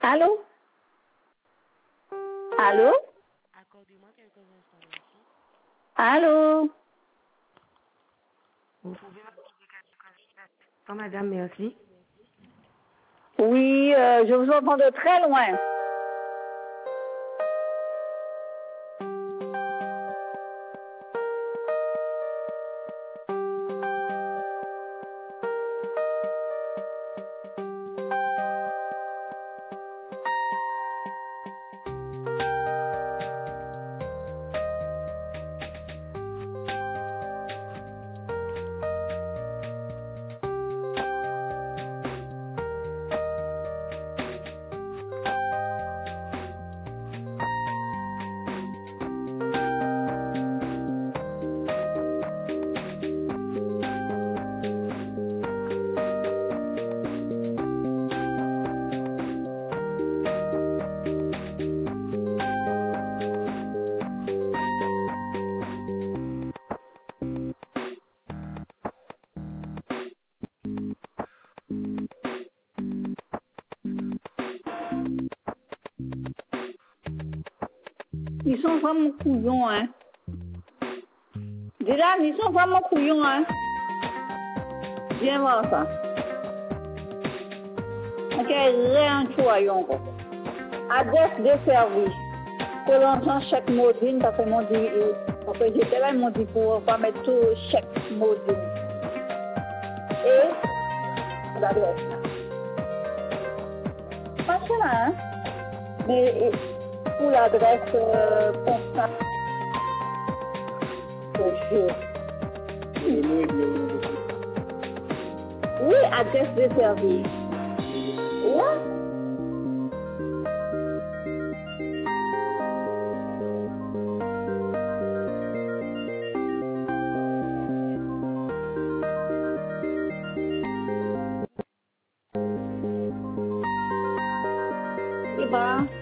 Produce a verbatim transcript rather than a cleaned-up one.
Allô? Allô? Accordez-moi quelques instants, merci. Allô? Vous pouvez m'accorder quelques instants, madame, merci. Oui, euh, je vous entends de très loin. Ils sont vraiment couillons, hein. Dylan, ils sont vraiment couillons, hein. Viens voir ça. Ok, rien de choyant, quoi. Adresse de service. Pour l'entendre chaque module, parce que mon dit, parce que j'étais là, ils m'ont dit pour pas mettre tout chaque module. Et l'adresse. Pas ça, hein. Mais pour l'adresse euh, constante, je... Oui, adresse de service. Ouais. Et bah.